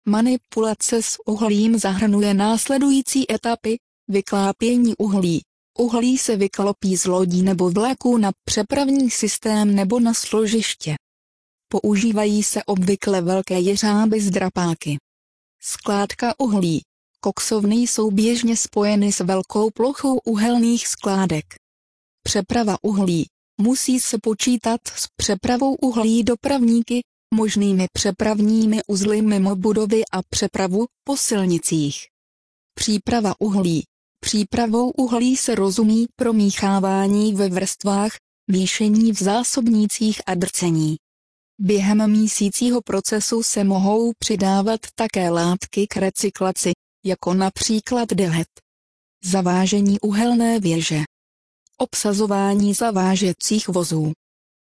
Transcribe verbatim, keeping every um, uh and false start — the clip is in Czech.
Manipulace s uhlím zahrnuje následující etapy: vyklápění uhlí. Uhlí se vyklopí z lodí nebo vlaků na přepravní systém nebo na složiště. Používají se obvykle velké jeřáby s drapáky. Skládka uhlí. Koksovny jsou běžně spojeny s velkou plochou uhelných skládek. Přeprava uhlí. Musí se počítat s přepravou uhlí dopravníky, možnými přepravními uzly mimo budovy a přepravu po silnicích. Příprava uhlí. Přípravou uhlí se rozumí promíchávání ve vrstvách, míšení v zásobnících a drcení. Během mísícího procesu se mohou přidávat také látky k recyklaci, jako například dehet. Zavážení uhelné věže. Obsazování zavážecích vozů.